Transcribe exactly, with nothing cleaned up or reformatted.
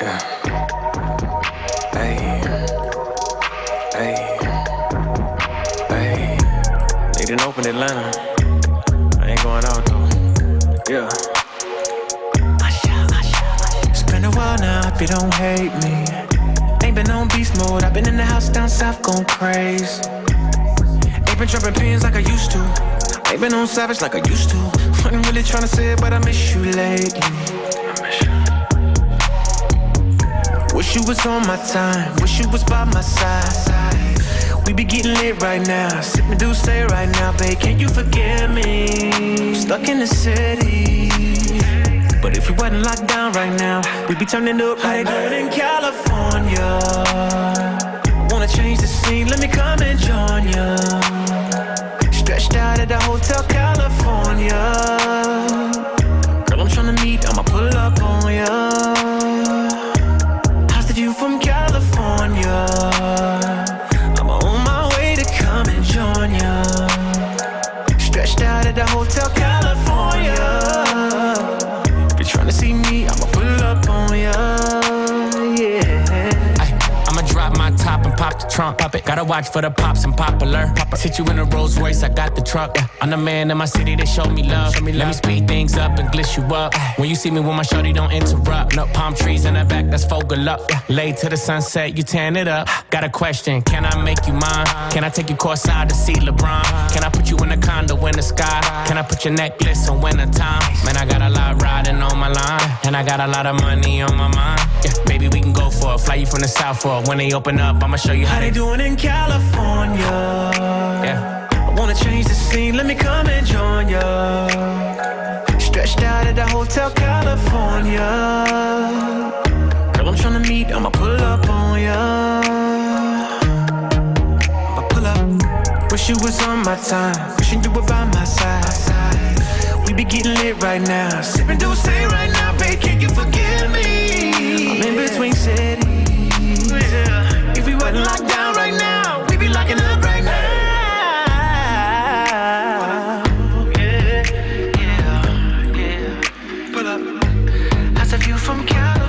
Yeah. Hey. Hey. Hey. Need an open Atlanta. I ain't going out though. Yeah. It's been a while now, hope you don't hate me. Ain't been on beast mode, I've been in the house down south going crazy. Ain't been dropping pins like I used to. Ain't been on savage like I used to. Wasn't really tryna say it, but I miss you lately. Wish you was on my time, wish you was by my side. We be getting lit right now, sippin' do say right now, babe, can you forgive me? Stuck in the city, but if you wasn't locked down right now, we'd be turning up right now. In California, I wanna change the scene, let me come and join ya. Stretched out at the Hotel California. Girl, I'm tryna meet, I'ma pull up on ya. How's the view from California? I'm on my way to come and join ya. Stretched out at the Hotel California. If you're tryna see me, I'ma pull up on ya. Yeah. Ay, I'ma drop my top and pop the trunk. Pop it. Gotta watch for the pops and popular. Pop Sit you in a Rolls Royce, I got the truck. Yeah. I'm the man in my city, they show me love. Show me love. Let me speed things up and gliss you up. Ay. When you see me with my shorty, don't interrupt. No palm trees in the back, that's focal up. Yeah. Late to the sunset, you tan it up. Got a question, can I make you mine? Can I take you courtside to see LeBron? Can I put you in a condo in the sky? Can I put your necklace on winter time? Man, I got a lot riding on my line, and I got a lot of money on my mind. Yeah, maybe we can go for it. Fly you from the south for it. When they open up, I'ma show you how, how they doing in California. Yeah. I wanna change the scene, let me come and join ya. Stretched out at the Hotel California. Girl, I'm tryna meet, I'ma pull up on ya. I'ma pull up. Wish you was on my time, wishing you were by my side. We be getting lit right now, sipping do say right now, babe, can you forgive me? I'm in between cities. If we wasn't locked down right now, we be locking up right now. Yeah, yeah, yeah. Pull up. How's the view from California?